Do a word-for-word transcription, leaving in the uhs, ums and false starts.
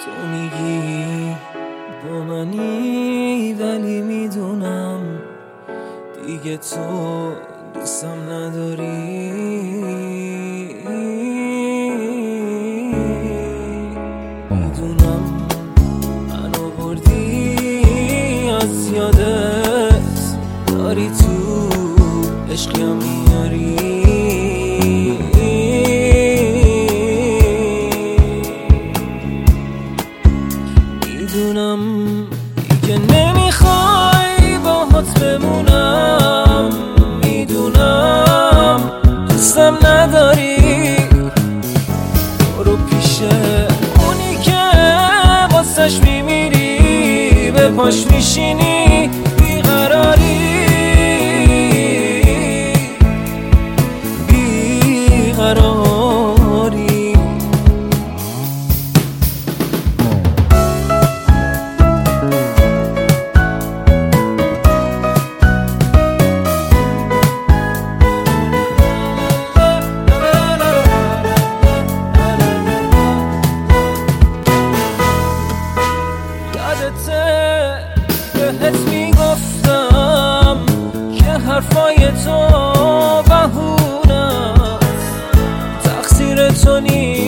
تو میگی با منی ولی میدونم دیگه تو دوستم نداری. میدونم منو بردی از یادت، داری تو عشقیم میاری. میدونم دیگه نمیخوای باهات بمونم، میدونم دوستم نداری. برو پیش اونی که واسش میمیری، به پاش میشینی بیقراری بیقراری. بهت میگفتم که حرفای تو بهونه است، تقصیر تو نیست.